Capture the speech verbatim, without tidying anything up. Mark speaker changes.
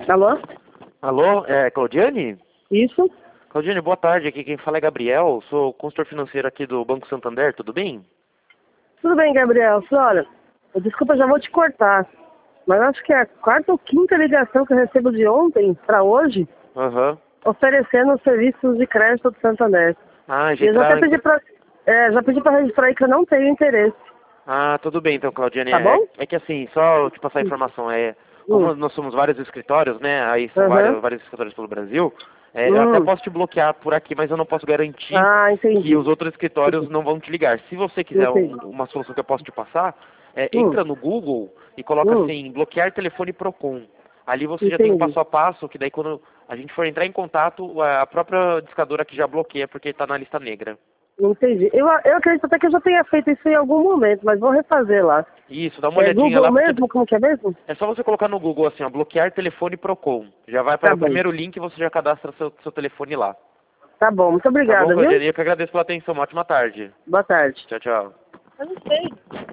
Speaker 1: Alô?
Speaker 2: Alô, é Claudiane?
Speaker 1: Isso?
Speaker 2: Claudiane, boa tarde. Aqui quem fala é Gabriel, sou consultor financeiro aqui do Banco Santander, tudo bem?
Speaker 1: Tudo bem, Gabriel. Olha, desculpa, já vou te cortar. Mas acho que é a quarta ou quinta ligação que eu recebo de ontem para hoje,
Speaker 2: Aham.
Speaker 1: oferecendo serviços de crédito do Santander.
Speaker 2: Ah,
Speaker 1: E
Speaker 2: já
Speaker 1: eu já até
Speaker 2: entraram...
Speaker 1: pedi pra, é, já pedi pra registrar aí que eu não tenho interesse.
Speaker 2: Ah, tudo bem então, Claudiane.
Speaker 1: Tá
Speaker 2: É,
Speaker 1: bom?
Speaker 2: é que assim, só te passar a informação, é,
Speaker 1: Hum.
Speaker 2: como nós somos vários escritórios, né, aí são
Speaker 1: Aham.
Speaker 2: vários, vários escritórios pelo Brasil, é, eu até
Speaker 1: Hum.
Speaker 2: posso te bloquear por aqui, mas eu não posso garantir
Speaker 1: Ah,
Speaker 2: que
Speaker 1: entendi.
Speaker 2: os outros escritórios não vão te ligar. Se você quiser
Speaker 1: Entendi.
Speaker 2: um- uma solução que eu posso te passar, é,
Speaker 1: Hum.
Speaker 2: entra no Google e coloca
Speaker 1: Hum.
Speaker 2: assim, bloquear telefone Procon. Ali você já tem um
Speaker 1: Entendi.
Speaker 2: passo a passo, que daí quando a gente for entrar em contato, a própria discadora que já bloqueia, porque está na lista negra.
Speaker 1: Entendi. Eu, eu acredito até que eu já tenha feito isso em algum momento, mas vou refazer lá.
Speaker 2: Isso, dá uma
Speaker 1: É
Speaker 2: olhadinha
Speaker 1: Google
Speaker 2: lá, porque
Speaker 1: mesmo? Como que é mesmo?
Speaker 2: é só você colocar no Google assim, ó, bloquear telefone Procon. Já vai para
Speaker 1: Tá
Speaker 2: o
Speaker 1: bom.
Speaker 2: primeiro link e você já cadastra seu, seu telefone lá.
Speaker 1: Tá bom. Muito
Speaker 2: Tá bom,
Speaker 1: obrigada, viu?
Speaker 2: Claudiane? Eu que agradeço pela atenção. Uma ótima tarde.
Speaker 1: Boa tarde.
Speaker 2: Tchau, tchau.
Speaker 1: Eu não sei.